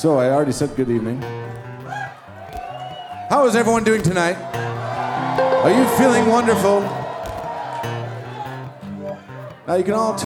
So I already said good evening. How is everyone doing tonight? Are you feeling wonderful? Now you can all